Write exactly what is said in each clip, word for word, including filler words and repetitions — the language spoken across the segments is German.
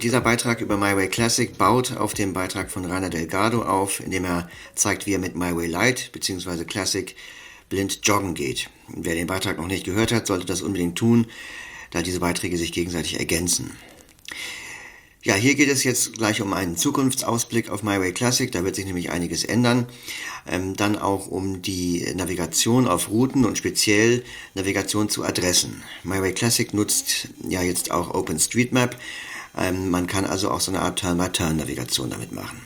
dieser Beitrag über MyWay Classic baut auf dem Beitrag von Rainer Delgado auf, in dem er zeigt, wie er mit MyWay Lite bzw. Classic blind joggen geht. Wer den Beitrag noch nicht gehört hat, sollte das unbedingt tun, da diese Beiträge sich gegenseitig ergänzen. Ja, hier geht es jetzt gleich um einen Zukunftsausblick auf MyWay Classic, da wird sich nämlich einiges ändern. Ähm, dann auch um die Navigation auf Routen und speziell Navigation zu Adressen. MyWay Classic nutzt ja jetzt auch OpenStreetMap. Ähm, man kann also auch so eine Art Turn-by-Turn-Navigation damit machen.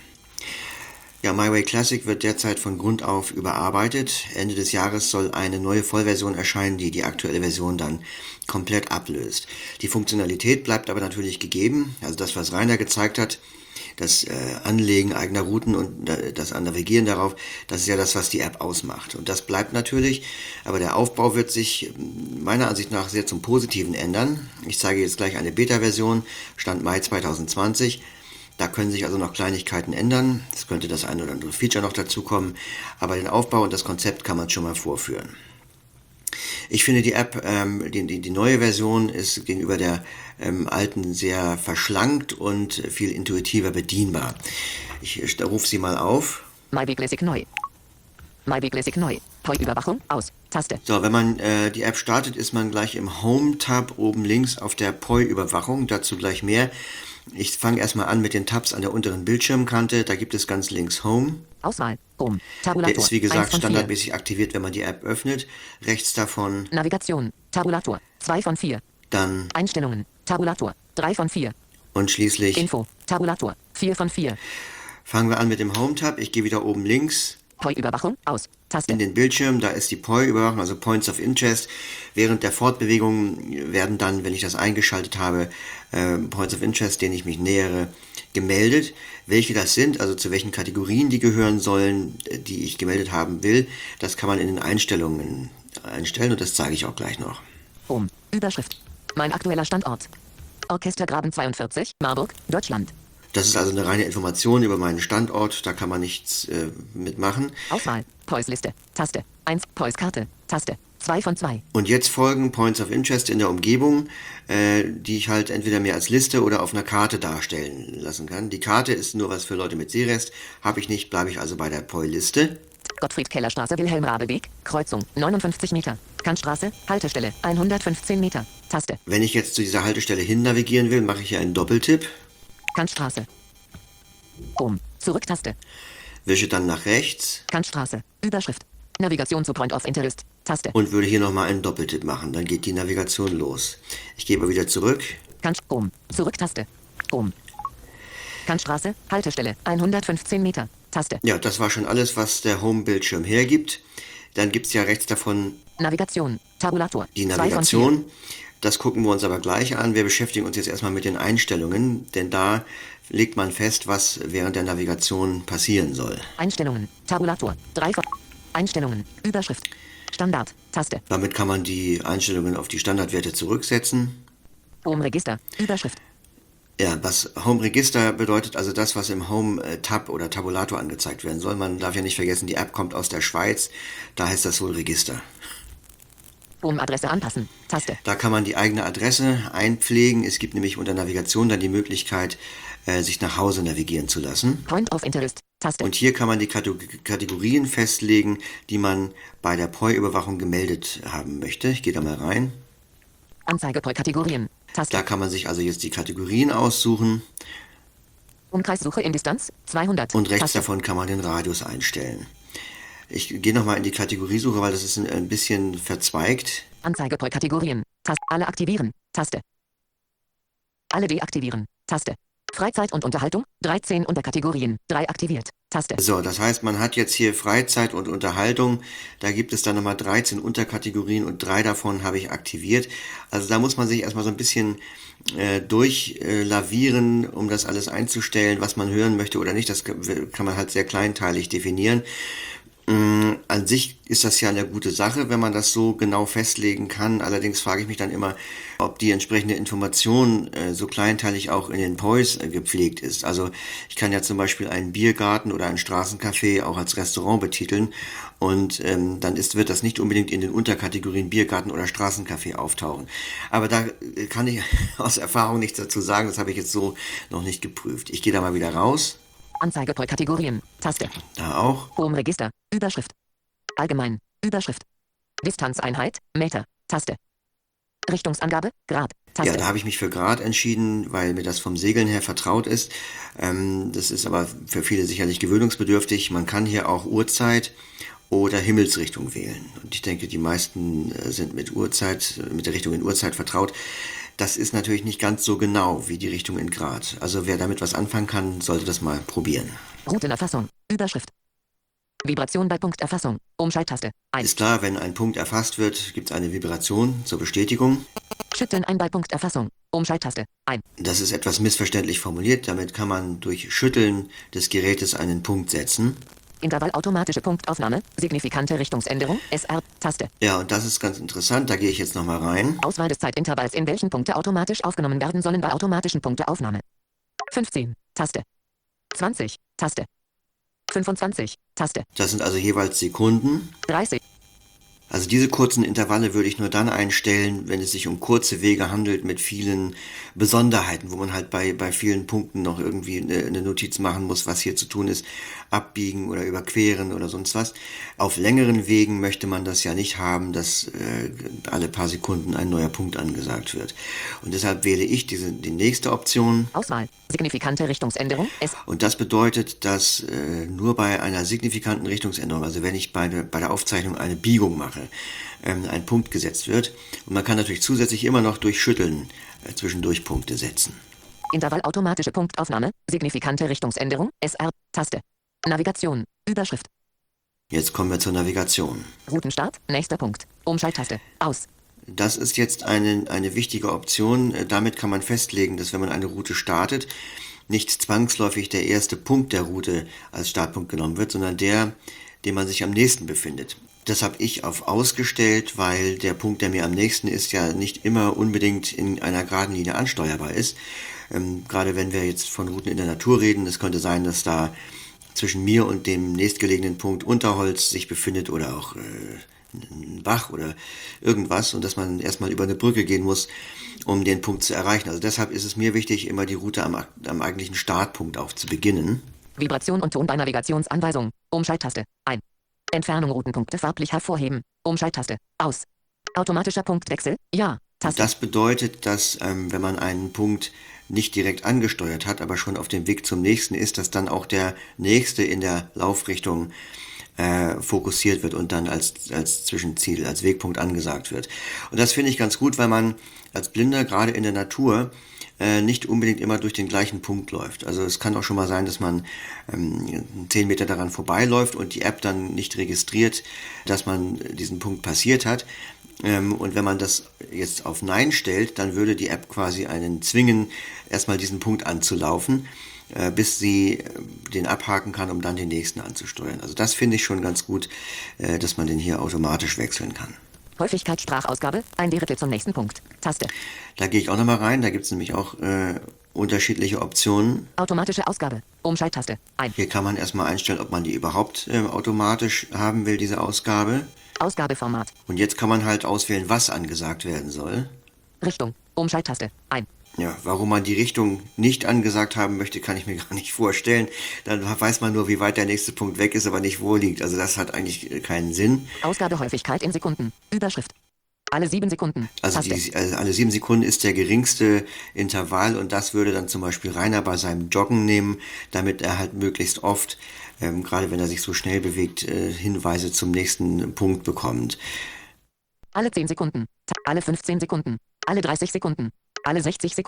Ja, MyWay Classic wird derzeit von Grund auf überarbeitet. Ende des Jahres soll eine neue Vollversion erscheinen, die die aktuelle Version dann komplett ablöst. Die Funktionalität bleibt aber natürlich gegeben. Also das, was Rainer gezeigt hat, das äh, Anlegen eigener Routen und äh, das Navigieren darauf, das ist ja das, was die App ausmacht. Und das bleibt natürlich, aber der Aufbau wird sich meiner Ansicht nach sehr zum Positiven ändern. Ich zeige jetzt gleich eine Beta-Version, Stand Mai zweitausendzwanzig. Da können sich also noch Kleinigkeiten ändern. Es könnte das eine oder andere Feature noch dazukommen, aber den Aufbau und das Konzept kann man schon mal vorführen. Ich finde die App, ähm, die, die, die neue Version ist gegenüber der ähm, alten sehr verschlankt und viel intuitiver bedienbar. Ich, ich rufe sie mal auf. MyWay Classic neu. MyWay Classic neu. P O I-Überwachung aus. Taste. So, wenn man äh, die App startet, ist man gleich im Home-Tab oben links auf der P O I-Überwachung. Dazu gleich mehr. Ich fange erstmal an mit den Tabs an der unteren Bildschirmkante. Da gibt es ganz links Home. Auswahl. Home. Tabulator. Der ist wie gesagt eins von standardmäßig vier. aktiviert, wenn man die App öffnet. Rechts davon Navigation. Tabulator. zwei von vier. dann Einstellungen. Tabulator. drei von vier. und schließlich Info. Tabulator. vier von vier. fangen wir an mit dem Home-Tab. Ich gehe wieder oben links P O I-Überwachung aus. Taste. in den Bildschirm. Da ist die P O I-Überwachung, also Points of Interest. Während der Fortbewegung werden dann, wenn ich das eingeschaltet habe, äh, Points of Interest, denen ich mich nähere, gemeldet. Welche das sind, also zu welchen Kategorien die gehören sollen, die ich gemeldet haben will, das kann man in den Einstellungen einstellen und das zeige ich auch gleich noch. Home. Überschrift. Mein aktueller Standort. Orchestergraben zweiundvierzig, Marburg, Deutschland. Das ist also eine reine Information über meinen Standort, da kann man nichts äh, mitmachen. Auswahl. P O I-Liste. Taste. eins. P O I-Karte. Taste. zwei von zwei. Und jetzt folgen Points of Interest in der Umgebung, äh, die ich halt entweder mir als Liste oder auf einer Karte darstellen lassen kann. Die Karte ist nur was für Leute mit Sehrest, habe ich nicht, bleibe ich also bei der P O I-Liste. Gottfried-Keller-Straße, Wilhelm-Rabe-Weg, Kreuzung, neunundfünfzig Meter. Kantstraße, Haltestelle, hundertfünfzehn Meter. Taste. Wenn ich jetzt zu dieser Haltestelle hin navigieren will, mache ich hier einen Doppeltipp, Kantstraße. Home. Zurücktaste. wische dann nach rechts Kantstraße. Überschrift. Navigation zu Point of Interest. Taste. und würde hier nochmal einen Doppeltipp machen. Dann geht die Navigation los. Ich gehe aber wieder zurück. Kant. Home. Zurücktaste. Home. Kantstraße. Haltestelle. hundertfünfzehn Meter. Taste. Ja, das war schon alles, was der Home-Bildschirm hergibt. Dann gibt es ja rechts davon Navigation. Tabulator. die zwei von vier. Navigation. Das gucken wir uns aber gleich an. Wir beschäftigen uns jetzt erstmal mit den Einstellungen, denn da legt man fest, was während der Navigation passieren soll. Einstellungen. Tabulator. drei von Einstellungen. Überschrift. Standard. Taste. Damit kann man die Einstellungen auf die Standardwerte zurücksetzen. Home Register. Überschrift. Ja, was Home Register bedeutet, also das, was im Home-Tab oder Tabulator angezeigt werden soll. Man darf ja nicht vergessen, die App kommt aus der Schweiz, da heißt das wohl Register. Home-Adresse anpassen. Taste. Da kann man die eigene Adresse einpflegen. Es gibt nämlich unter Navigation dann die Möglichkeit, äh, sich nach Hause navigieren zu lassen. Point of Interest. Taste. Und hier kann man die Kategorien festlegen, die man bei der P O I-Überwachung gemeldet haben möchte. Ich gehe da mal rein. Anzeige P O I-Kategorien. Taste. Da kann man sich also jetzt die Kategorien aussuchen Umkreissuche in Distanz zweihundert. und rechts Taste. davon kann man den Radius einstellen. Ich gehe nochmal in die Kategoriesuche, weil das ist ein, ein bisschen verzweigt. Anzeige P O I-Kategorien. Taste. Alle aktivieren. Taste. Alle deaktivieren. Taste. Freizeit und Unterhaltung. dreizehn Unterkategorien. drei aktiviert. Taste. So, das heißt, man hat jetzt hier Freizeit und Unterhaltung. Da gibt es dann nochmal dreizehn Unterkategorien und drei davon habe ich aktiviert. Also da muss man sich erstmal so ein bisschen äh, durchlavieren, äh, um das alles einzustellen, was man hören möchte oder nicht. Das kann man halt sehr kleinteilig definieren. An sich ist das ja eine gute Sache, wenn man das so genau festlegen kann. Allerdings frage ich mich dann immer, ob die entsprechende Information äh, so kleinteilig auch in den P O Is äh, gepflegt ist. Also ich kann ja zum Beispiel einen Biergarten oder ein Straßencafé auch als Restaurant betiteln und ähm, dann ist, wird das nicht unbedingt in den Unterkategorien Biergarten oder Straßencafé auftauchen. Aber da äh, kann ich aus Erfahrung nichts dazu sagen, das habe ich jetzt so noch nicht geprüft. Ich gehe da mal wieder raus. Anzeige pro Kategorien. Taste. Da auch. Home Register. Überschrift. Allgemein. Überschrift. Distanzeinheit. Meter. Taste. Richtungsangabe. Grad. Taste. Ja, da habe ich mich für Grad entschieden, weil mir das vom Segeln her vertraut ist. Ähm, das ist aber für viele sicherlich gewöhnungsbedürftig. Man kann hier auch Uhrzeit oder Himmelsrichtung wählen. Und ich denke, die meisten äh, sind mit Uhrzeit, mit der Richtung in Uhrzeit vertraut. Das ist natürlich nicht ganz so genau wie die Richtung in Grad. Also wer damit was anfangen kann, sollte das mal probieren. Routenerfassung. Überschrift. Vibration bei Punkterfassung. Umschalttaste. eins. Ist klar, wenn ein Punkt erfasst wird, gibt es eine Vibration zur Bestätigung. Schütteln ein bei Punkterfassung. Umschalttaste. ein. Das ist etwas missverständlich formuliert. Damit kann man durch Schütteln des Gerätes einen Punkt setzen. Intervall automatische Punktaufnahme. Signifikante Richtungsänderung. S R. Taste. Ja, und das ist ganz interessant. Da gehe ich jetzt nochmal rein. Auswahl des Zeitintervalls, in welchen Punkte automatisch aufgenommen werden sollen bei automatischen Punkteaufnahme. fünfzehn. Taste. zwanzig. Taste. fünfundzwanzig. Taste. Das sind also jeweils Sekunden. dreißig. Also diese kurzen Intervalle würde ich nur dann einstellen, wenn es sich um kurze Wege handelt mit vielen Besonderheiten, wo man halt bei, bei vielen Punkten noch irgendwie eine, eine Notiz machen muss, was hier zu tun ist, abbiegen oder überqueren oder sonst was. Auf längeren Wegen möchte man das ja nicht haben, dass äh, alle paar Sekunden ein neuer Punkt angesagt wird. Und deshalb wähle ich diese, die nächste Option. Auswahl. Signifikante Richtungsänderung. S. Und das bedeutet, dass äh, nur bei einer signifikanten Richtungsänderung, also wenn ich bei, bei der Aufzeichnung eine Biegung mache, ähm, ein Punkt gesetzt wird. Und man kann natürlich zusätzlich immer noch durch Schütteln äh, zwischendurch Punkte setzen. Intervall automatische Punktaufnahme. Signifikante Richtungsänderung. S R. Taste. Navigation. Überschrift. Jetzt kommen wir zur Navigation. Routenstart. Nächster Punkt. Umschalttaste. Aus. Das ist jetzt eine, eine wichtige Option. Damit kann man festlegen, dass wenn man eine Route startet, nicht zwangsläufig der erste Punkt der Route als Startpunkt genommen wird, sondern der, dem man sich am nächsten befindet. Das habe ich auf ausgestellt, weil der Punkt, der mir am nächsten ist, ja nicht immer unbedingt in einer geraden Linie ansteuerbar ist. Ähm, gerade wenn wir jetzt von Routen in der Natur reden, es könnte sein, dass da zwischen mir und dem nächstgelegenen Punkt Unterholz sich befindet oder auch äh, ein Bach oder irgendwas und dass man erstmal über eine Brücke gehen muss, um den Punkt zu erreichen. Also deshalb ist es mir wichtig, immer die Route am, am eigentlichen Startpunkt auch zu beginnen. Vibration und Ton bei Navigationsanweisung. Umschalttaste. ein. Entfernung Routenpunkte farblich hervorheben. Umschalttaste. Aus. Automatischer Punktwechsel. Ja. Taste. Das bedeutet, dass ähm, wenn man einen Punkt nicht direkt angesteuert hat, aber schon auf dem Weg zum nächsten ist, dass dann auch der nächste in der Laufrichtung äh, fokussiert wird und dann als, als Zwischenziel, als Wegpunkt angesagt wird. Und das finde ich ganz gut, weil man als Blinder gerade in der Natur äh, nicht unbedingt immer durch den gleichen Punkt läuft. Also es kann auch schon mal sein, dass man ähm, zehn Meter daran vorbeiläuft und die App dann nicht registriert, dass man diesen Punkt passiert hat. Ähm, und wenn man das jetzt auf Nein stellt, dann würde die App quasi einen zwingen, erstmal diesen Punkt anzulaufen, äh, bis sie den abhaken kann, um dann den nächsten anzusteuern. Also das finde ich schon ganz gut, äh, dass man den hier automatisch wechseln kann. Häufigkeit Sprachausgabe. Ein Drittel zum nächsten Punkt. Taste. Da gehe ich auch nochmal rein, da gibt es nämlich auch äh, unterschiedliche Optionen. Automatische Ausgabe. Umschalttaste. ein. Hier kann man erstmal einstellen, ob man die überhaupt äh, automatisch haben will, diese Ausgabe. Ausgabeformat. Und jetzt kann man halt auswählen, was angesagt werden soll. Richtung. Umschalttaste. ein. Ja, warum man die Richtung nicht angesagt haben möchte, kann ich mir gar nicht vorstellen. Dann weiß man nur, wie weit der nächste Punkt weg ist, aber nicht wo liegt. Also das hat eigentlich keinen Sinn. Ausgabehäufigkeit in Sekunden. Überschrift. Alle sieben Sekunden. Also, die, also alle sieben Sekunden ist der geringste Intervall und das würde dann zum Beispiel Rainer bei seinem Joggen nehmen, damit er halt möglichst oft, ähm, gerade wenn er sich so schnell bewegt, äh, Hinweise zum nächsten Punkt bekommt. Alle zehn Sekunden. Alle fünfzehn Sekunden. Alle dreißig Sekunden. Alle sechzig Sekunden.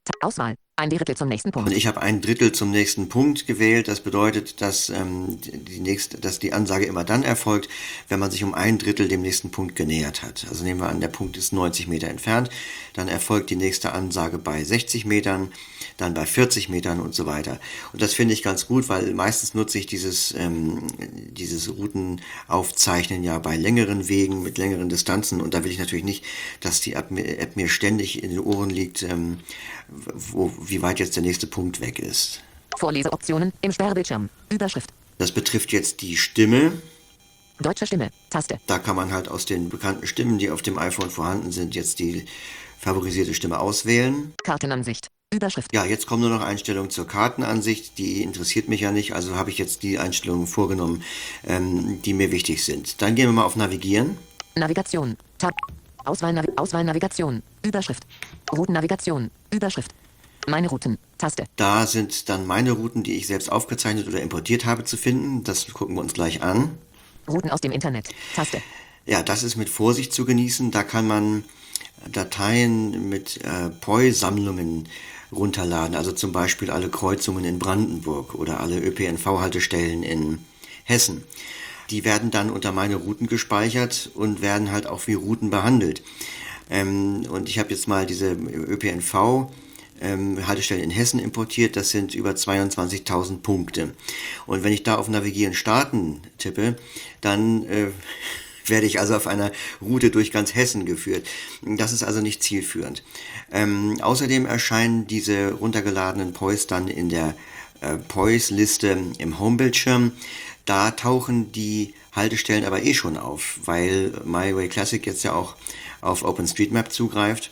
Ta- Auswahl. Ein Drittel zum nächsten Und Punkt. ich habe ein Drittel zum nächsten Punkt gewählt. Das bedeutet, dass, ähm, die nächste, dass die Ansage immer dann erfolgt, wenn man sich um ein Drittel dem nächsten Punkt genähert hat. Also nehmen wir an, der Punkt ist neunzig Meter entfernt. Dann erfolgt die nächste Ansage bei sechzig Metern, dann bei vierzig Metern und so weiter. Und das finde ich ganz gut, weil meistens nutze ich dieses, ähm, dieses Routenaufzeichnen ja bei längeren Wegen mit längeren Distanzen. Und da will ich natürlich nicht, dass die App mir, App mir ständig in den Ohren liegt, ähm, wo, wie weit jetzt der nächste Punkt weg ist. Vorleseoptionen im Sperrbildschirm. Überschrift. Das betrifft jetzt die Stimme. Deutsche Stimme. Taste. Da kann man halt aus den bekannten Stimmen, die auf dem iPhone vorhanden sind, jetzt die favorisierte Stimme auswählen. Kartenansicht. Überschrift. Ja, jetzt kommen nur noch Einstellungen zur Kartenansicht. Die interessiert mich ja nicht, also habe ich jetzt die Einstellungen vorgenommen, ähm, die mir wichtig sind. Dann gehen wir mal auf Navigieren. Navigation. Tab. Auswahl, Navi Auswahl Navigation. Überschrift. Routennavigation. Überschrift. Meine Routen. Taste. Da sind dann meine Routen, die ich selbst aufgezeichnet oder importiert habe, zu finden. Das gucken wir uns gleich an. Routen aus dem Internet. Taste. Ja, das ist mit Vorsicht zu genießen. Da kann man Dateien mit äh, P O I-Sammlungen runterladen. Also zum Beispiel alle Kreuzungen in Brandenburg oder alle Ö P N V-Haltestellen in Hessen. Die werden dann unter meine Routen gespeichert und werden halt auch wie Routen behandelt. Ähm, und ich habe jetzt mal diese Ö P N V ähm, Haltestellen in Hessen importiert. Das sind über zweiundzwanzigtausend Punkte. Und wenn ich da auf Navigieren starten tippe, dann äh, werde ich also auf einer Route durch ganz Hessen geführt. Das ist also nicht zielführend. Ähm, außerdem erscheinen diese runtergeladenen P O Is dann in der äh, P O Is-Liste im Homebildschirm. Da tauchen die Haltestellen aber eh schon auf, weil MyWay Classic jetzt ja auch auf OpenStreetMap zugreift.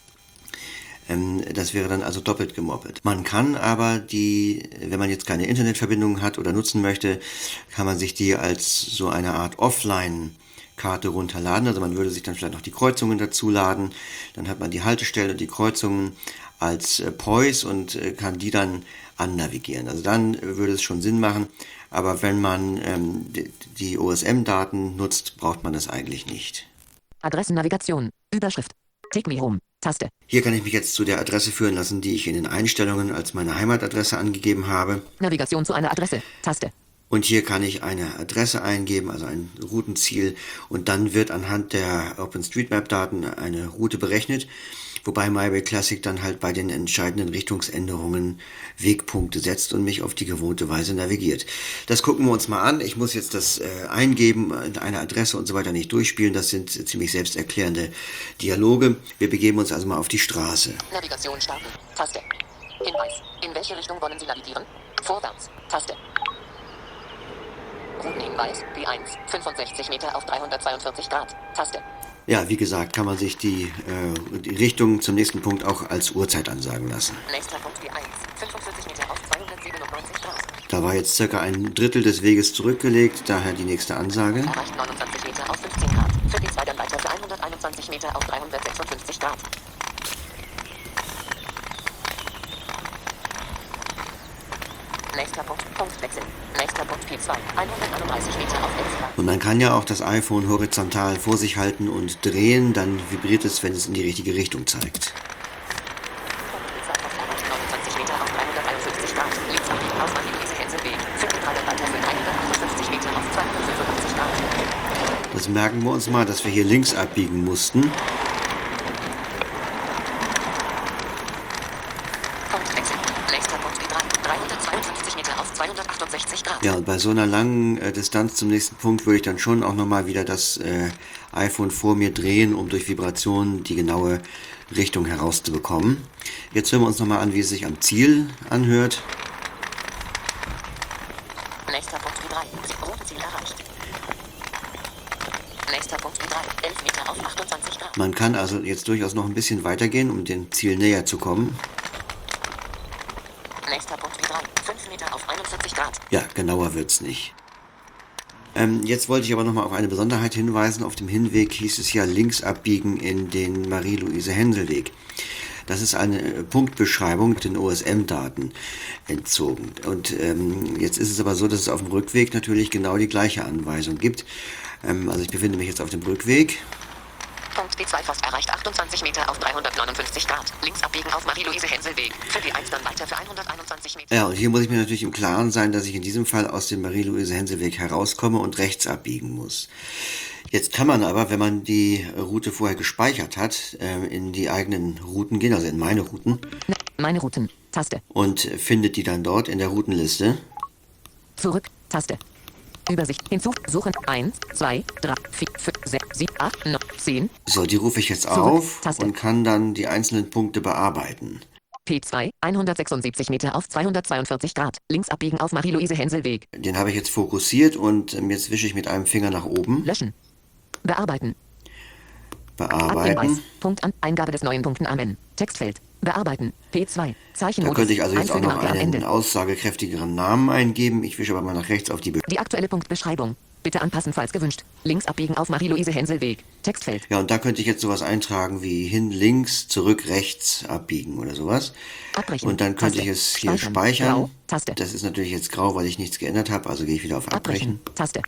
Ähm, das wäre dann also doppelt gemoppelt. Man kann aber die, wenn man jetzt keine Internetverbindung hat oder nutzen möchte, kann man sich die als so eine Art Offline-Karte runterladen. Also man würde sich dann vielleicht noch die Kreuzungen dazu laden. Dann hat man die Haltestellen und die Kreuzungen als äh, P O Is und äh, kann die dann annavigieren. Also dann äh, würde es schon Sinn machen. Aber wenn man ähm, die, die O S M-Daten nutzt, braucht man das eigentlich nicht. Adressennavigation. Überschrift. Take me home. Taste. Hier kann ich mich jetzt zu der Adresse führen lassen, die ich in den Einstellungen als meine Heimatadresse angegeben habe. Navigation zu einer Adresse. Taste. Und hier kann ich eine Adresse eingeben, also ein Routenziel. Und dann wird anhand der OpenStreetMap-Daten eine Route berechnet. Wobei MyWay Classic dann halt bei den entscheidenden Richtungsänderungen Wegpunkte setzt und mich auf die gewohnte Weise navigiert. Das gucken wir uns mal an. Ich muss jetzt das äh, Eingeben, eine Adresse und so weiter nicht durchspielen. Das sind ziemlich selbsterklärende Dialoge. Wir begeben uns also mal auf die Straße. Navigation starten. Taste. Hinweis. In welche Richtung wollen Sie navigieren? Vorwärts. Taste. Routenhinweis. B eins. fünfundsechzig Meter auf dreihundertzweiundvierzig Grad. Taste. Ja, wie gesagt, kann man sich die, äh, die Richtung zum nächsten Punkt auch als Uhrzeit ansagen lassen. Nächster Punkt B eins. fünfundvierzig Meter auf zweihundertsiebenundneunzig Grad. Da war jetzt circa ein Drittel des Weges zurückgelegt, daher die nächste Ansage. Erreicht neunundzwanzig Meter auf fünfzehn Grad. Für B zwei dann weiter für hunderteinundzwanzig Meter auf dreihundertsechsundfünfzig Grad. Nächster Punkt. Punktwechsel. Nächster Punkt P zwei. hunderteinunddreißig Meter auf elf Grad. Und man kann ja auch das iPhone horizontal vor sich halten und drehen, dann vibriert es, wenn es in die richtige Richtung zeigt. Punkt P zwei auf erreicht neunundzwanzig Meter auf dreihunderteinundfünfzig Grad. Links abbiegen aus Marie-Louise-Hänselweg. Für B drei dann weiter für hundertachtundfünfzig Meter auf zweihundertfünfundachtzig Grad. Das merken wir uns mal, dass wir hier links abbiegen mussten. Punktwechsel. Nächster Punkt B drei. dreihundertzweiundfünfzig Meter auf zweihundertachtundsechzig Grad. Ja, und bei so einer langen äh, Distanz zum nächsten Punkt würde ich dann schon auch nochmal wieder das äh, iPhone vor mir drehen, um durch Vibrationen die genaue Richtung herauszubekommen. Jetzt hören wir uns nochmal an, wie es sich am Ziel anhört. Nächster Punkt B drei. Routenziel erreicht. Nächster Punkt B drei. elf Meter auf achtundzwanzig Grad. Man kann also jetzt durchaus noch ein bisschen weitergehen, um dem Ziel näher zu kommen. Nächster Punkt B drei. fünf Meter auf einundvierzig Grad. Ja, genauer wird's nicht. Ähm, jetzt wollte ich aber nochmal auf eine Besonderheit hinweisen. Auf dem Hinweg hieß es ja links abbiegen in den Marie-Louise-Hänselweg. Das ist eine Punktbeschreibung mit den O S M-Daten entzogen. Und ähm, jetzt ist es aber so, dass es auf dem Rückweg natürlich genau die gleiche Anweisung gibt. Ähm, also ich befinde mich jetzt auf dem Rückweg. Punkt B zwei Forst erreicht achtundzwanzig Meter auf dreihundertneunundfünfzig Grad. Links abbiegen auf Marie-Louise-Hensel-Weg. Für B eins dann weiter für hunderteinundzwanzig Meter. Ja, und hier muss ich mir natürlich im Klaren sein, dass ich in diesem Fall aus dem Marie-Louise-Hensel-Weg herauskomme und rechts abbiegen muss. Jetzt kann man aber, wenn man die Route vorher gespeichert hat, in die eigenen Routen gehen, also in meine Routen. Meine Routen, Taste. Und findet die dann dort in der Routenliste. Zurück, Taste. Übersicht, hinzu, suchen, eins, zwei, drei, vier, fünf, sechs, sieben, acht, neun, zehn. So, die rufe ich jetzt Zurück, auf Taste. und kann dann die einzelnen Punkte bearbeiten. P zwei, hundertsechsundsiebzig Meter auf zweihundertzweiundvierzig Grad. Links abbiegen auf Marie-Louise-Hensel-Weg. Den habe ich jetzt fokussiert und jetzt wische ich mit einem Finger nach oben. Löschen. Bearbeiten. Bearbeiten. Hinweis. Punkt an. Eingabe des neuen Punkten Amen. Textfeld. Bearbeiten. P zwei. Da Zeichenmodus. könnte ich also jetzt auch noch Einfügen am einen Ende. aussagekräftigeren Namen eingeben. Ich wische aber mal nach rechts auf die Be Die aktuelle Punktbeschreibung. Bitte anpassen, falls gewünscht. Links abbiegen auf Marie-Louise-Hensel-Weg. Textfeld. Ja, und da könnte ich jetzt sowas eintragen wie hin links, zurück rechts abbiegen oder sowas. Abbrechen. Und dann könnte Taste. ich es hier Speichern. speichern. Grau. Taste. Das ist natürlich jetzt grau, weil ich nichts geändert habe, also gehe ich wieder auf Abbrechen. Abbrechen. Taste.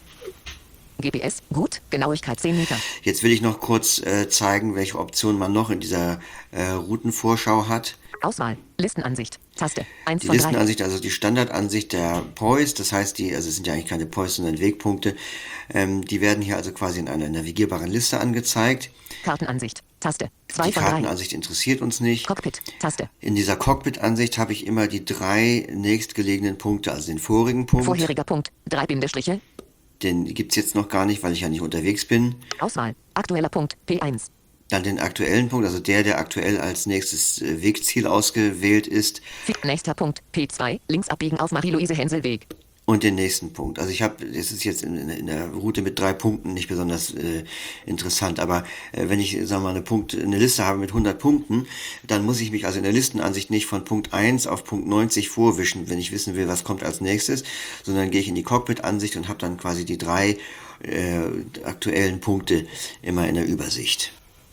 G P S. Gut. Genauigkeit zehn Meter. Jetzt will ich noch kurz äh, zeigen, welche Optionen man noch in dieser äh, Routenvorschau hat. Auswahl. Listenansicht. Taste. eins Die von drei. Listenansicht, also die Standardansicht der P O Is, das heißt, die, also es sind ja eigentlich keine P O Is, sondern Wegpunkte, ähm, die werden hier also quasi in einer navigierbaren Liste angezeigt. Kartenansicht. Taste. zwei Die von drei. Kartenansicht interessiert uns nicht. Cockpit. Taste. In dieser Cockpit-Ansicht habe ich immer die drei nächstgelegenen Punkte, also den vorigen Punkt. Vorheriger Punkt. Drei Bindestriche. Den gibt's jetzt noch gar nicht, weil ich ja nicht unterwegs bin. Auswahl. Aktueller Punkt. P eins. Dann den aktuellen Punkt, also der, der aktuell als nächstes äh, Wegziel ausgewählt ist. Nächster Punkt. P zwei. Links abbiegen auf Marie-Louise-Hensel-Weg. Und den nächsten Punkt. Also ich habe, es ist jetzt in, in der Route mit drei Punkten nicht besonders äh, interessant, aber äh, wenn ich, sagen wir mal, eine, Punkt, eine Liste habe mit hundert Punkten, dann muss ich mich also in der Listenansicht nicht von Punkt eins auf Punkt neunzig vorwischen, wenn ich wissen will, was kommt als nächstes, sondern gehe ich in die Cockpit-Ansicht und habe dann quasi die drei äh, aktuellen Punkte immer in der Übersicht.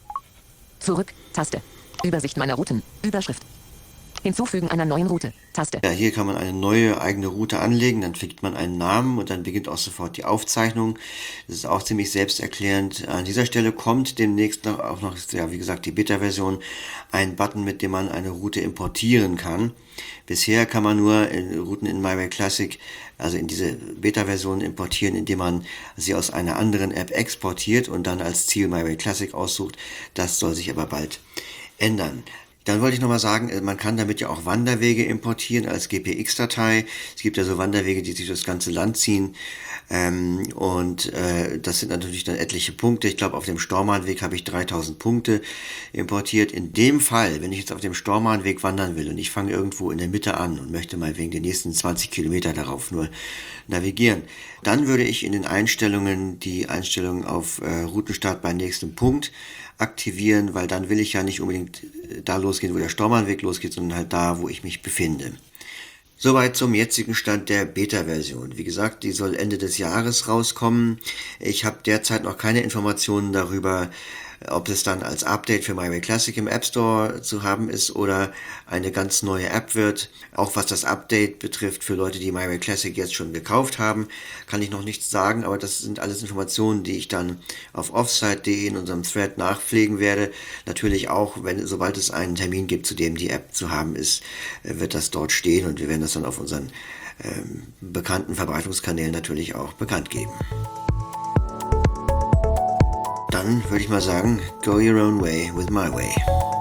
Zurück. Taste. Übersicht meiner Routen. Überschrift. Hinzufügen einer neuen Route. Taste. Ja, hier kann man eine neue eigene Route anlegen, dann kriegt man einen Namen und dann beginnt auch sofort die Aufzeichnung. Das ist auch ziemlich selbsterklärend. An dieser Stelle kommt demnächst noch, auch noch, ja, wie gesagt, die Beta-Version, ein Button, mit dem man eine Route importieren kann. Bisher kann man nur in Routen in MyWay Classic, also in diese Beta-Version importieren, indem man sie aus einer anderen App exportiert und dann als Ziel MyWay Classic aussucht. Das soll sich aber bald ändern. Dann wollte ich nochmal sagen, man kann damit ja auch Wanderwege importieren als G P X-Datei. Es gibt ja so Wanderwege, die sich durch das ganze Land ziehen. Ähm, und äh, das sind natürlich dann etliche Punkte. Ich glaube, auf dem Stormarnweg habe ich dreitausend Punkte importiert. In dem Fall, wenn ich jetzt auf dem Stormarnweg wandern will und ich fange irgendwo in der Mitte an und möchte mal wegen den nächsten zwanzig Kilometer darauf nur navigieren, dann würde ich in den Einstellungen die Einstellung auf äh, Routenstart bei nächstem Punkt aktivieren, weil dann will ich ja nicht unbedingt da losgehen, wo der Stormarnweg losgeht, sondern halt da, wo ich mich befinde. Soweit zum jetzigen Stand der Beta-Version. Wie gesagt, die soll Ende des Jahres rauskommen. Ich habe derzeit noch keine Informationen darüber, ob es dann als Update für MyWay Classic im App Store zu haben ist oder eine ganz neue App wird. Auch was das Update betrifft für Leute, die MyWay Classic jetzt schon gekauft haben, kann ich noch nichts sagen, aber das sind alles Informationen, die ich dann auf offsite punkt de in unserem Thread nachpflegen werde. Natürlich auch, wenn sobald es einen Termin gibt, zu dem die App zu haben ist, wird das dort stehen und wir werden das dann auf unseren ähm, bekannten Verbreitungskanälen natürlich auch bekannt geben. Dann würde ich mal sagen, go your own way with my way.